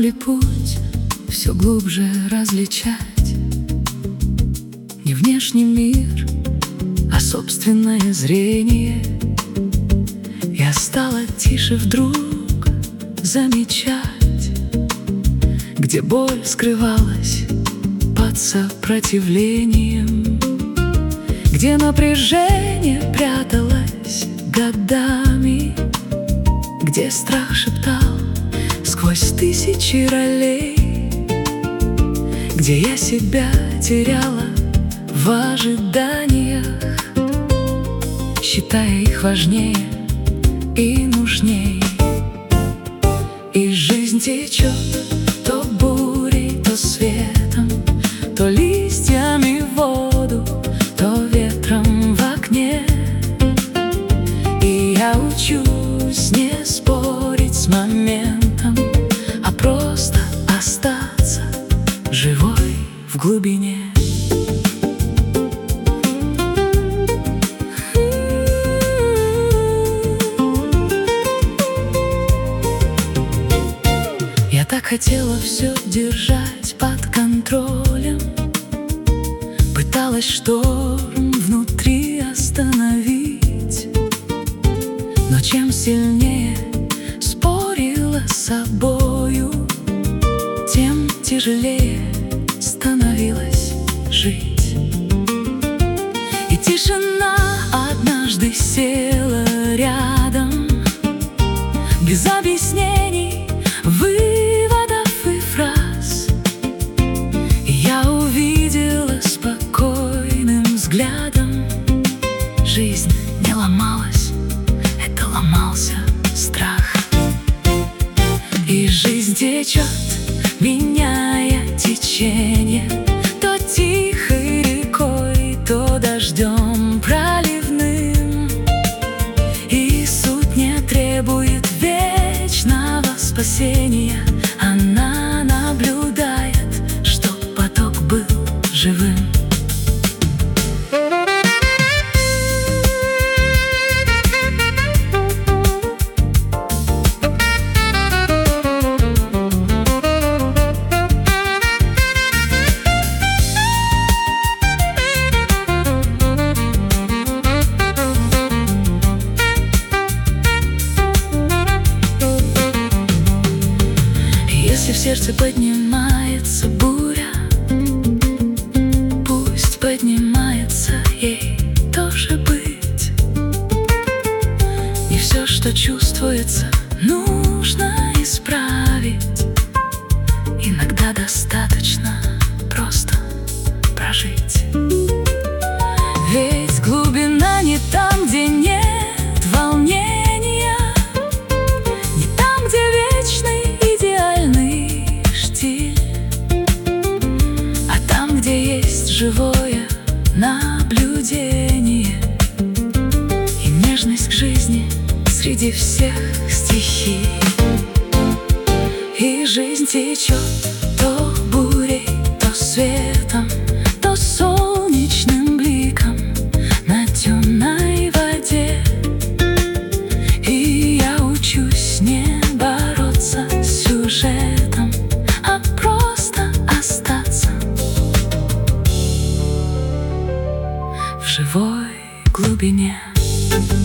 ли путь все глубже различать не внешний мир, а собственное зрение? Я стала тише вдруг замечать, где боль скрывалась под сопротивлением, где напряжение пряталось годами, где страх шептал сквозь тысячи ролей, где я себя теряла в ожиданиях, считая их важнее и нужней. И жизнь течет то бурей, то светом, то листьями в воду, то ветром в окне. И я учусь не спорить с моментом, а просто остаться живой в глубине. Я так хотела все держать под контролем, пыталась шторм внутри остановить, но чем сильнее спорила с собою, тем тяжелее становилось жить. И тишина однажды села рядом, без объяснений, выводов и фраз. И я увидела спокойным взглядом: жизнь не ломалась, это ломался страх. И жизнь течет, меняя течение, то тихой рекой, то дождем проливным. И суть не требует вечного спасения, она наблюдает, чтоб поток был живым. Если в сердце поднимается буря, пусть поднимается, ей тоже быть. Не все, что чувствуется, нужно исправить. Иногда достаточно просто прожить. Ведь глубина не там, где нет волнения, не там, где вечный штиль, а там, где есть живое наблюдение и нежность к жизни среди всех стихий. И жизнь течет то бурей, то светом, то солнечным бликом на темной воде. И я учусь не бороться с сюжетом, а просто остаться в живой глубине.